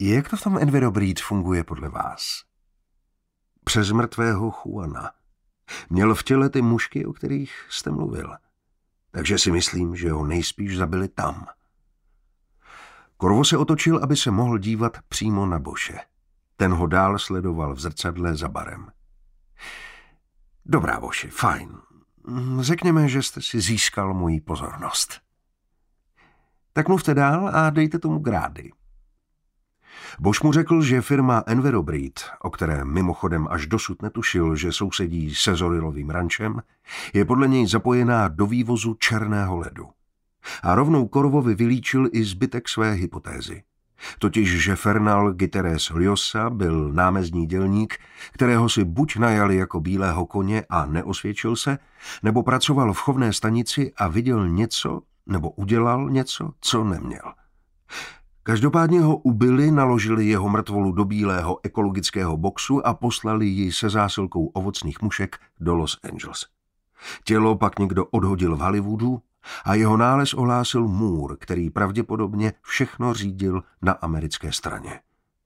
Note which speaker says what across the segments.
Speaker 1: Jak to v tom Envirobreed funguje podle vás? Přes mrtvého Juana. Měl v těle ty mušky, o kterých jste mluvil. Takže si myslím, že ho nejspíš zabili tam. Corvo se otočil, aby se mohl dívat přímo na Bosche. Ten ho dál sledoval v zrcadle za barem. Dobrá, Boschi, fajn. Řekněme, že jste si získal moji pozornost. Tak mluvte dál a dejte tomu grády. Bosch mu řekl, že firma Envirobreed, o které mimochodem až dosud netušil, že sousedí se Zorilovým rančem, je podle něj zapojená do vývozu černého ledu. A rovnou Corvovi vylíčil i zbytek své hypotézy. Totiž, že Fernal Guterres Ljosa byl námezní dělník, kterého si buď najali jako bílého koně a neosvědčil se, nebo pracoval v chovné stanici a viděl něco, nebo udělal něco, co neměl. Každopádně ho ubili, naložili jeho mrtvolu do bílého ekologického boxu a poslali ji se zásilkou ovocných mušek do Los Angeles. Tělo pak někdo odhodil v Hollywoodu a jeho nález ohlásil Moore, který pravděpodobně všechno řídil na americké straně.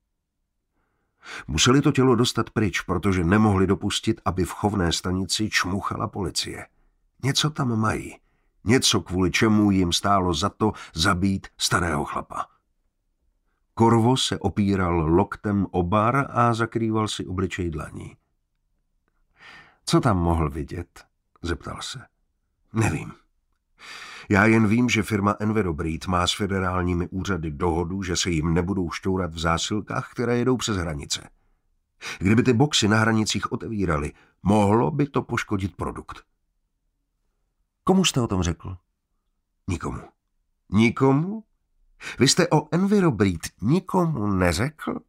Speaker 1: Museli to tělo dostat pryč, protože nemohli dopustit, aby v chovné stanici čmuchala policie. Něco tam mají. Něco, kvůli čemu jim stálo za to zabít starého chlapa. Corvo se opíral loktem o bar a zakrýval si obličej dlaní. Co tam mohl vidět? Zeptal se. Nevím. Já jen vím, že firma Envirobreed má s federálními úřady dohodu, že se jim nebudou šťourat v zásilkách, které jedou přes hranice. Kdyby ty boxy na hranicích otevíraly, mohlo by to poškodit produkt. Komu jste o tom řekl? Nikomu. Nikomu? Vy jste o Envirobreed nikomu neřekl?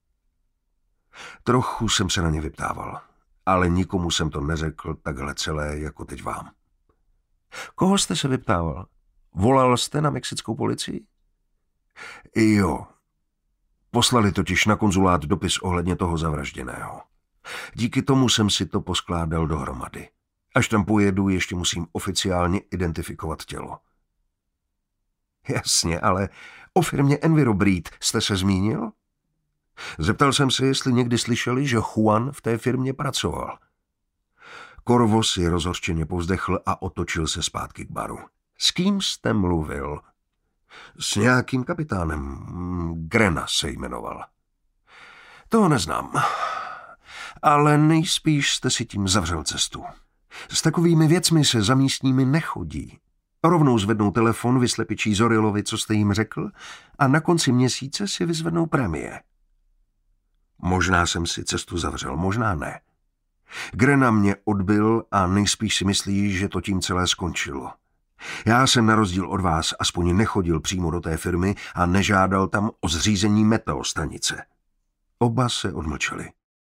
Speaker 1: Trochu jsem se na ně vyptával, ale nikomu jsem to neřekl takhle celé, jako teď vám. Koho jste se vyptával? Volal jste na mexickou policii? Jo. Poslali totiž na konzulát dopis ohledně toho zavražděného. Díky tomu jsem si to poskládal dohromady. Až tam pojedu, ještě musím oficiálně identifikovat tělo. Jasně, ale o firmě Envirobreed jste se zmínil? Zeptal jsem se, jestli někdy slyšeli, že Juan v té firmě pracoval. Corvo si rozhořčeně povzdechl a otočil se zpátky k baru. S kým jste mluvil? S nějakým kapitánem. Grena se jmenoval. To neznám. Ale nejspíš jste si tím zavřel cestu. S takovými věcmi se za místními nechodí. Rovnou zvednou telefon vyslepičí Zorilovi, co jste jim řekl, a na konci měsíce si vyzvednou prémie. Možná jsem si cestu zavřel, možná ne. Grena mě odbyl a nejspíš si myslí, že to tím celé skončilo. Já jsem na rozdíl od vás aspoň nechodil přímo do té firmy a nežádal tam o zřízení meteostanice. Oba se odmlčeli.